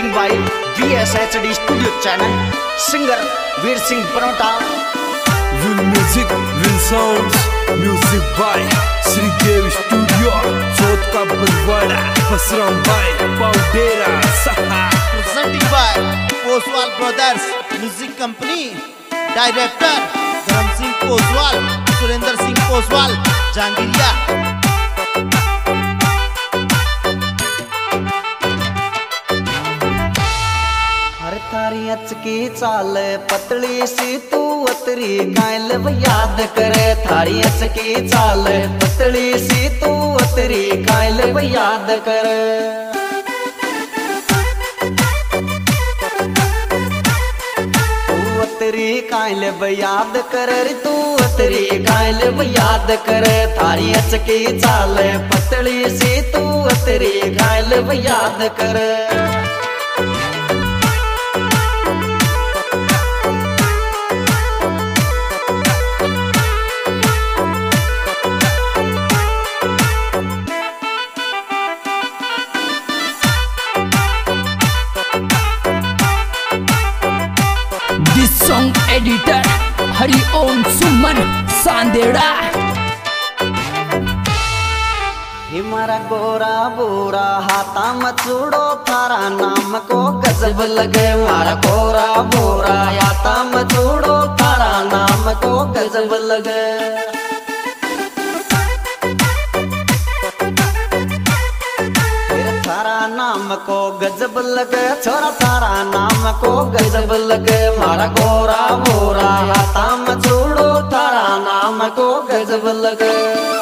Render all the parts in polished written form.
Recording by VSHD studio channel, singer Veer Singh Banota. Will music, will sounds, music by Shridev studio, Chauth ka Balwara, Basram भाई, पाउडेरा, सहा। Presenting by Poswal Brothers Music Company, Director धर्म सिंह पोसवाल, सुरेंद्र सिंह पोसवाल, जहांगीरिया। थारी अचकी चाल पतली सी तू अतरी कायल याद करे। थारी अचकी चाल पतली सी तू अतरी कायल याद करे। तू अतरी कायल याद करे, तू अतरी कायल याद करे। थारी अचकी चाल पतली सी तू अतरी कायल याद करे। Song editor Hariom Suman Sandera. हिमारा गोरा बोरा हाथा मचूड़ो, थारा नाम को गजब लगे। मारा गोरा बोरा हाथा मचूड़ो, थारा नाम को गजब लगे। थारा नाम को गजब लगे, छोरा थारा नाम को गजब लगे। मारा गोरा बोरा हाथा मचूड़ो, थारा नाम को गजब लगे।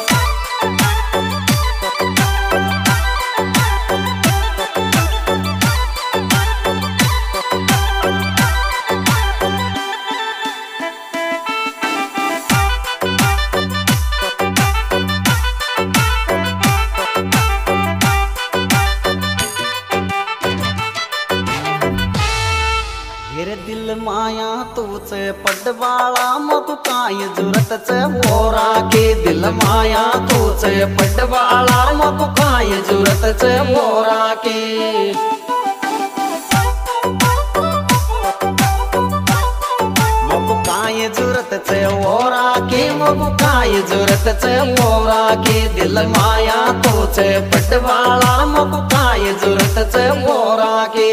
दिल माया तूचे पडवाळा, मग काय जरूरत चे मोरा के। दिल माया तूचे पडवाळा, मग काय जरूरत चे मोरा के। मग काय जरूरत चे मोरा के, मग काय जरूरत चे मोरा के। दिल माया तूचे पडवाळा, मग काय जरूरत चे मोरा के।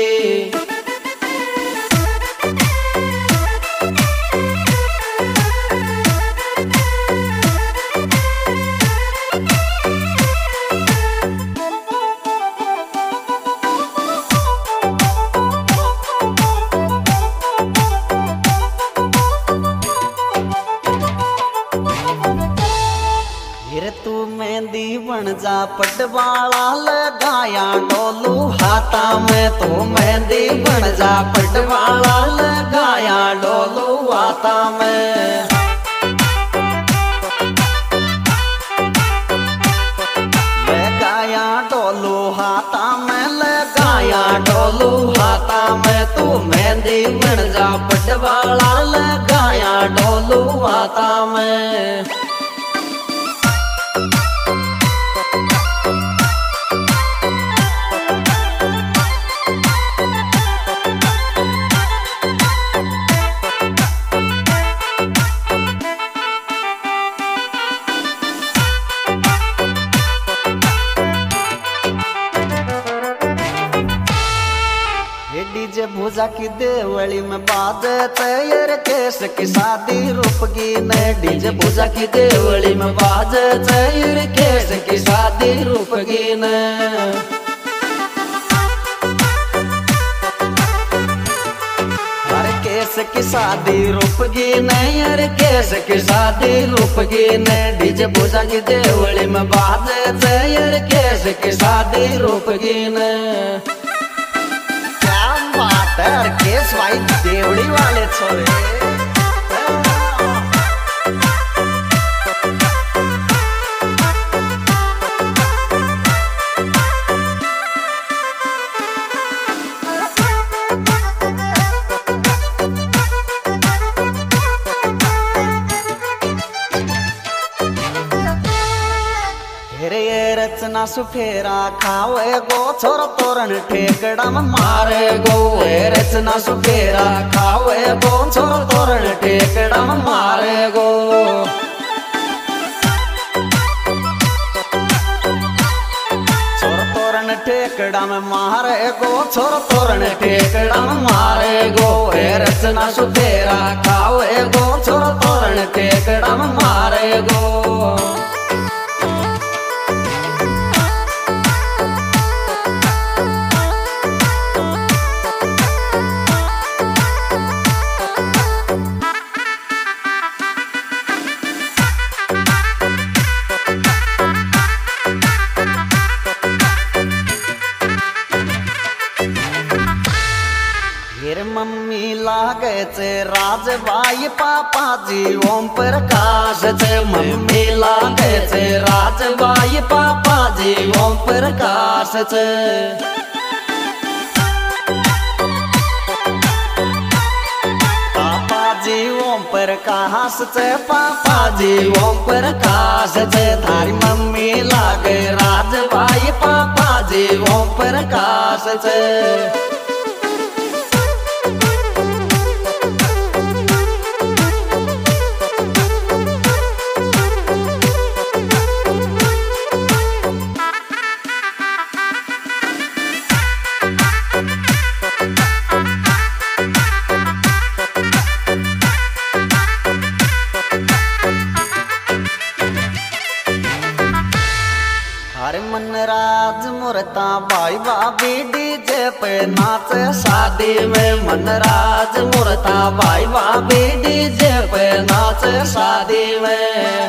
तू मेहंदी बन जा पटवाला, लगाया डोलू हाथा में। तू मेहंदी बन जा पटवाला, लगाया डोलू हाथा में। लगाया डोलू हाथा में, लगाया डोलू हाथा में। तू मेहंदी बन जा पटवाला, लगाया डोलू हाथा में। डीजे भूजा की देवली में बाजे तैयार केस की शादी रूपगी ने। डीजे भूजा की देवली में बाजे तैयार केस की शादी रूपगी ने। हर केस की शादी रूपगी ने, हर केस की शादी रूपगी ने। डीजे भूजा की देवली में बाजे तैयार केस की शादी रूपगी ने। केस भाई देवड़ी वाले छोरे। रचना सुफेरा खावे गो छोरो तोरण ठेकड़ा में मारे गो रचना सुफेरा खावे गो छोरो तोरण ठेकड़ा में मारे गो ठेकड़ा में मारे गो छोरो तोरण ठेकड़ा में मारे गो रचना सुफेरा खावे गो छोरो तोरण ठेकड़ा में मारे गो मम्मी लागे चे राजबाई पापा जी ओम प्रकाश चे मम्मी लागे चे राजबाई पापा जी ओम प्रकाश चे पापा जी ओम प्रकाश चे पापा जी ओम प्रकाश चे थारी मम्मी लागे राजबाई पापा जी ओम प्रकाश चे मनराज मुरता भाई भाभी डीजे पे नाच शादी में मनराज मुरता भाई भाभी डीजे पे नाच शादी में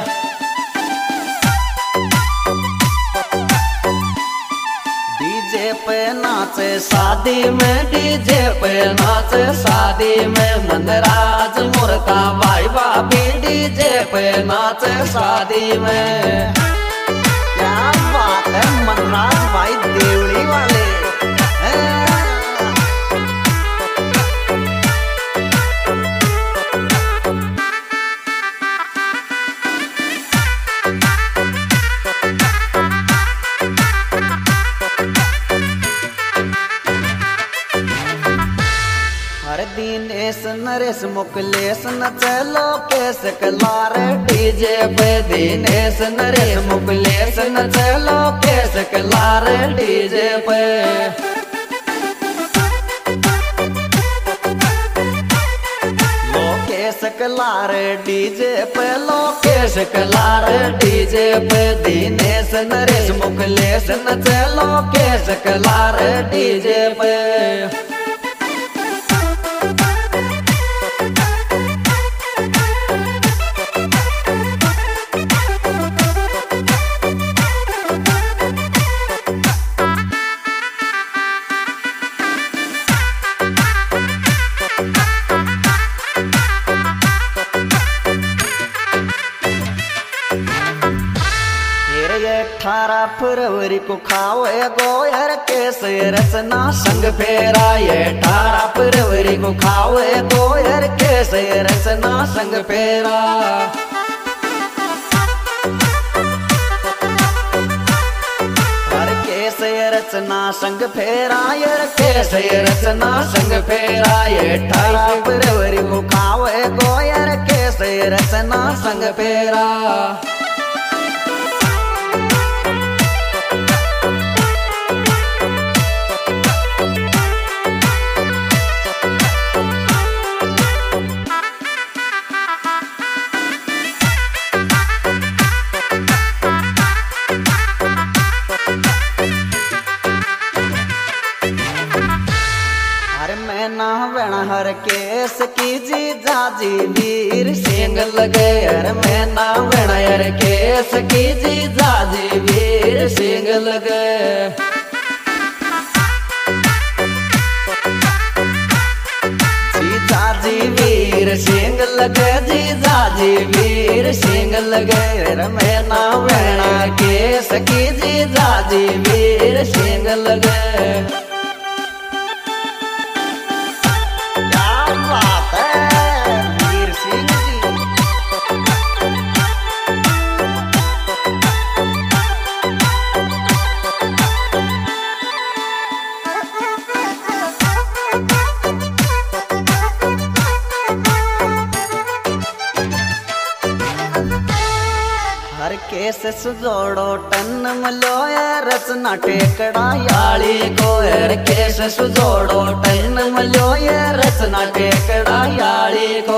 डीजे पे नाच शादी में डीजे पे नाच शादी में मनराज मुरता भाई भाभी डीजे पे नाच शादी में क्या बात है मनराज भाई देवड़ी वाले दिनेश नरेश मुकलेश न चलो केस कलार डीजे पे दिनेश नरेश मुकलेश न चलो केस कलार डीजे पे लोकेश कलार डीजे पे लोकेश कलार डीजे पे दिनेश नरेश मुकलेश न चलो केस कलार डीजे पे फरवरी को खावे गोयर केस रचना संग फेरा ये 18 फरवरी को खावे गोयर केस रचना संग फेरा हर केस रचना संग फेरा यर केस रचना संग फेरा ये 18 फरवरी को खावे गोयर केस रचना संग फेरा हर केस की जी जाजी वीर सिंह लगे हर मैं ना हर केस की जी जाजी वीर सिंह लगे जी जाजी वीर सिंह लगे जी जाजी वीर सिंह लगे हर मैं ना केस की जी जाजी वीर सिंह लगे केस सुजोड़ो टन मलोया रचना टेकड़ा याली को हर केस सुजोड़ो टन मलोया रचना टेकड़ा याली को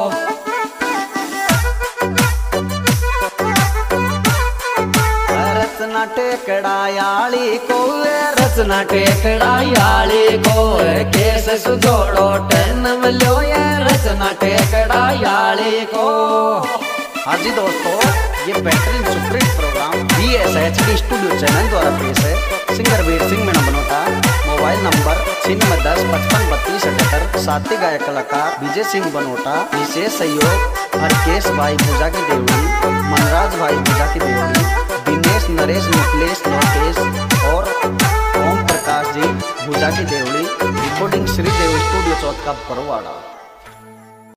रचना टेकड़ा याली को रचना टेकड़ा याली को केस सुजोड़ो टन मलोया रचना टेकड़ा याली को। हाँ जी दोस्तों, ये बेहतरीन supreme program VSHD studio channel द्वारा पेश है। Singer Veer Singh Meena Banota, mobile number 9610553278। साथी गायक कलाकार विजय सिंह बनोटा। विशेष सहयोग हरकेश भाई भुजा की देवड़ी, मनराज भाई भुजा की देवड़ी, दिनेश नरेश मुकलेश लोकेश और ओम प्रकाश जी भुजा की देवड़ी। Recording Shridev studio Chauth ka Barwara.